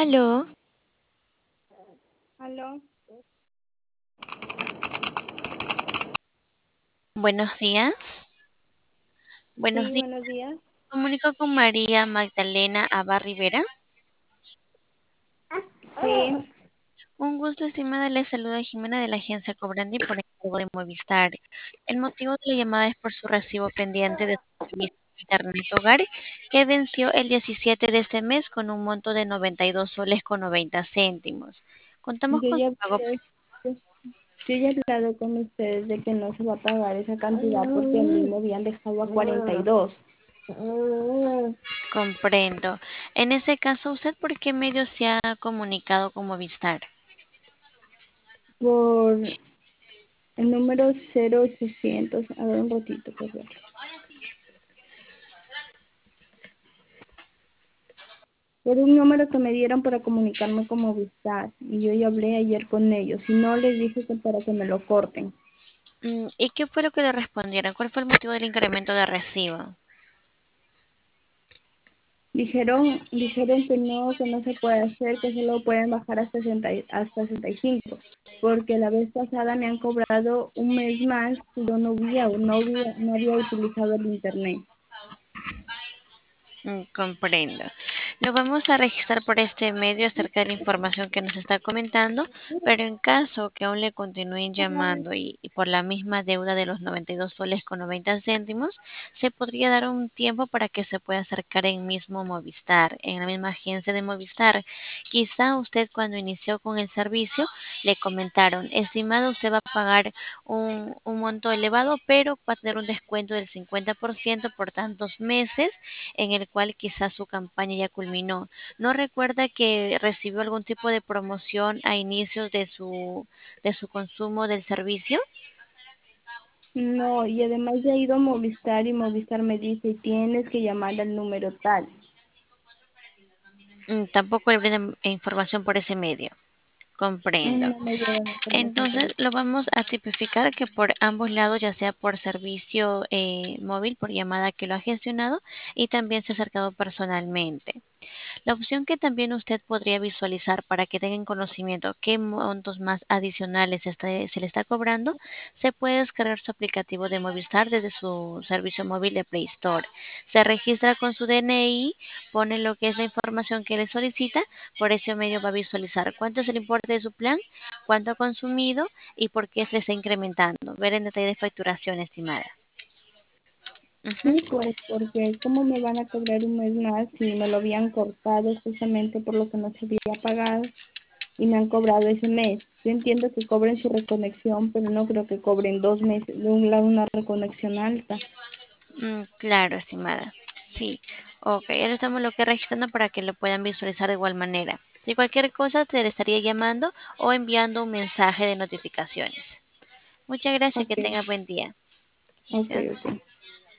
Aló, Aló, buenos días. Buenos sí, días. buenos días. Comunico con María Magdalena Abba Rivera. Sí, Un gusto, estimada. Le saluda Jimena de la agencia Cobrandi por encargo de Movistar. El motivo de la llamada es por su recibo pendiente de su servicio de Internet Hogar que venció el 17 de este mes con un monto de 92 soles con 90 céntimos. Contamos yo con su ya, pago. yo ya he hablado con ustedes de que no se va a pagar esa cantidad porque a mí me habían dejado a 42 Comprendo. En ese caso, ¿usted por qué medio se ha comunicado con Movistar? por el número 0800. A ver un ratito, por ver. Por un número que me dieron para comunicarme con Movistar y yo ya hablé ayer con ellos y no les dije que para que me lo corten. ¿Y qué fue lo que le respondieron? ¿Cuál fue el motivo del incremento de recibo? Dijeron que no se puede hacer, que solo pueden bajar hasta 65, porque la vez pasada me han cobrado un mes más y yo no había utilizado el internet. Comprendo. Lo vamos a registrar por este medio acerca de la información que nos está comentando, pero en caso que aún le continúen llamando y por la misma deuda de los 92 soles con 90 céntimos, se podría dar un tiempo para que se pueda acercar en mismo Movistar, en la misma agencia de Movistar. Quizá usted cuando inició con el servicio le comentaron, estimado, usted va a pagar un monto elevado, pero va a tener un descuento del 50% por tantos meses en el cual quizás su campaña ya culminó. ¿No recuerda que recibió algún tipo de promoción a inicios de su consumo del servicio? No, y además ya he ido a Movistar y Movistar me dice, tienes que llamar al número tal. Tampoco le brindan información por ese medio. Comprendo. No me dieron información por Entonces eso. lo vamos a tipificar que por ambos lados, ya sea por servicio móvil, por llamada que lo ha gestionado y también se ha acercado personalmente. La opción que también usted podría visualizar para que tengan conocimiento qué montos más adicionales se le está cobrando, se puede descargar su aplicativo de Movistar desde su servicio móvil de Play Store. Se registra con su DNI, pone lo que es la información que le solicita, por ese medio va a visualizar cuánto es el importe de su plan, cuánto ha consumido y por qué se le está incrementando. Ver en detalle de facturación estimada. Ujú. Sí, pues, porque ¿cómo me van a cobrar un mes más si me lo habían cortado justamente por lo que no se había pagado y me han cobrado ese mes? Yo entiendo que cobren su reconexión, pero no creo que cobren 2 meses de un lado una reconexión alta. Claro, estimada. Sí. Ok, ya lo estamos lo que registrando para que lo puedan visualizar de igual manera. Si cualquier cosa te le estaría llamando o enviando un mensaje de notificaciones. Muchas gracias, que Ok, tenga buen día. ok, Gracias. ok.